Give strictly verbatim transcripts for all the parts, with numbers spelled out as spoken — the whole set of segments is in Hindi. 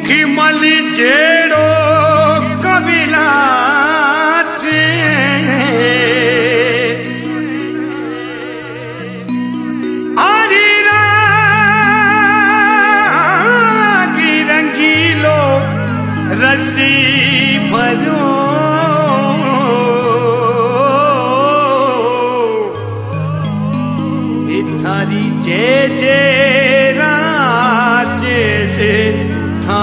मुखी मली जेड़ो कबिला रसी भरो थारी जय जय राज से था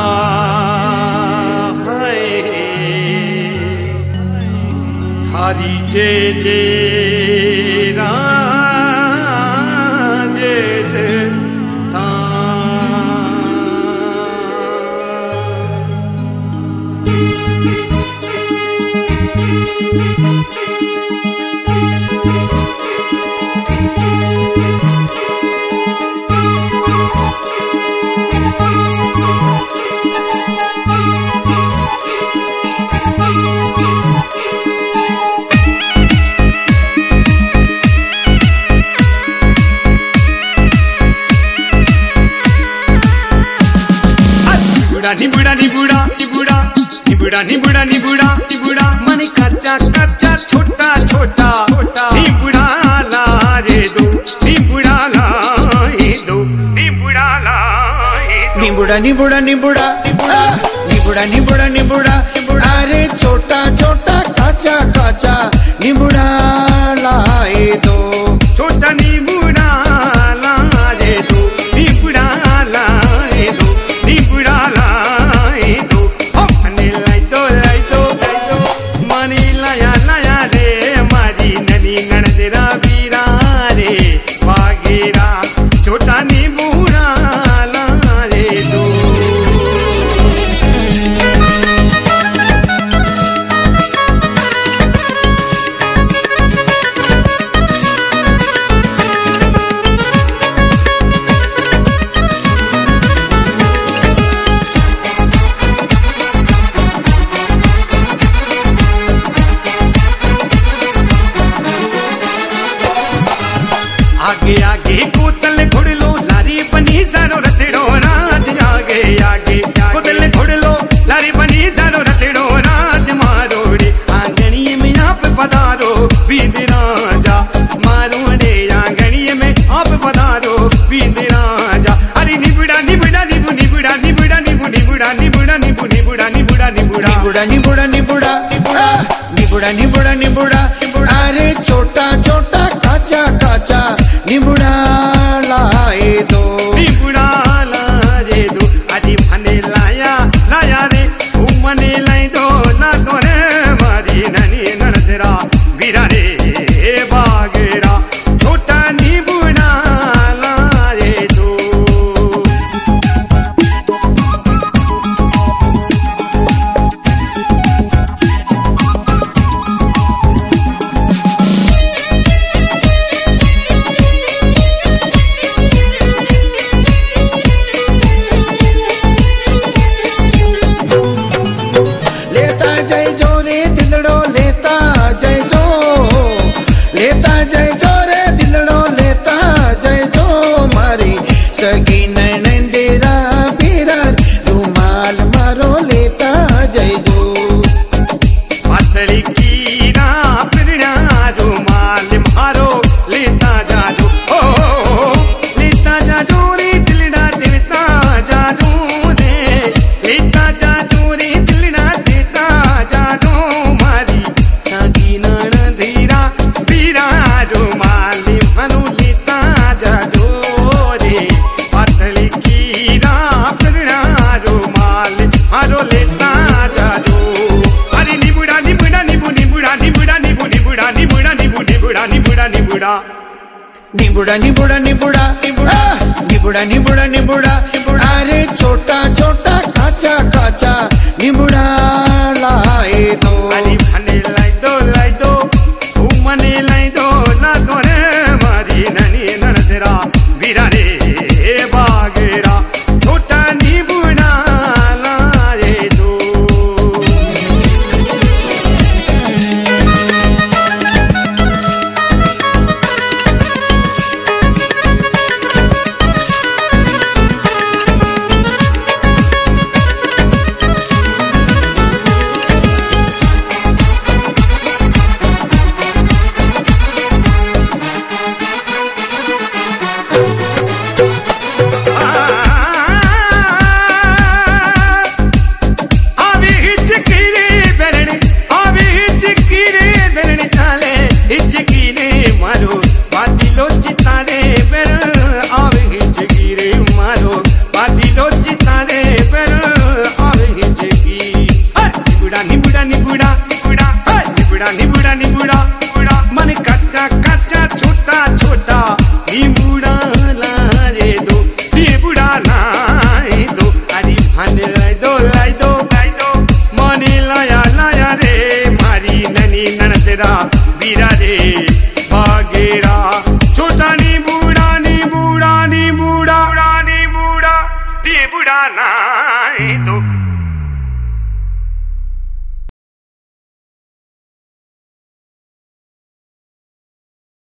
थारी जय जय राज से था। निबुड़ा निबुड़ा निबुड़ा निबुड़ा निबुड़ा निबुड़ा निबुड़ा मने कच्चा कच्चा छोटा छोटा छोटा निबुड़ा ला रे दो निबुड़ा ला रे दो निबुड़ा ला निबुड़ा निबुड़ा निबुड़ा निबुड़ा निबुड़ा निबुड़ा निबुड़ा निबुड़ा रे छोटा छोटा कच्चा कच्चा निबुड़ा ला रे दो छोटा निबुड़ा ला रे दो निबुड़ा ला रे दो निबुड़ा ला छोटा निबुड़ा ला रे दो। आगे आगे कोतल घोड़ लो लारी बनी सारो रतड़ो राज आगे आगे कोतल घोड़ लो लारी बनी सारो रतड़ो राज मारोड़े आंगणीए में आप पधारो बींद राजा मारोड़े आंगणीए में आप पधारो बींद राजा। अरे निबुड़ा निबुड़ा निबु निबुड़ा निबुड़ा निबु निबुड़ा निबुड़ा निबु निबुड़ा निबुड़ा निबुड़ा निबुड़ा निबुड़ा निबुड़ा निबुड़ा निबुड़ा निबुड़ा निबुड़ा अरे छोटा छोटा काचा काचा निबुड़ा लाए दो निबुड़ा लाए दो अजी फने लाया लाया रे उमने लाई दो ना तो रे मारी ननी नरसरा वीरा रे बागेरा छोटा निबुड़ा लाए दो। सगी नैनेंदेरा पीरा रुमाल मारो लेता जय जो पतली कीरा पिरना रुमाल मारो लेता जाजो ओ लेता जाजो रे दिलड़ा देता जाजो रे लेता जाजो रे दिलड़ा देता जाजो मारी सगी नैनेंदेरा पीरा रुमाल मारो लेता जाजो मारो लेता जाजो। अरे निबुड़ा निबुड़ा निबु निबुड़ा निबुड़ा निबु निबुड़ा निबुड़ा निबु निबुड़ा निबुड़ा निबुड़ा निबुड़ा निबुड़ा निबुड़ा निबुड़ा निबुड़ा निबुड़ा निबुड़ा निबुड़ा अरे छोटा छोटा काचा काचा निबुड़ा लाए दो। अरे फने लाई दो लाई दो उमने लाई दो ना तो रे मारी ननी नरसरा वीरा रे बागेरा छोटा निबुड़ा रतेरा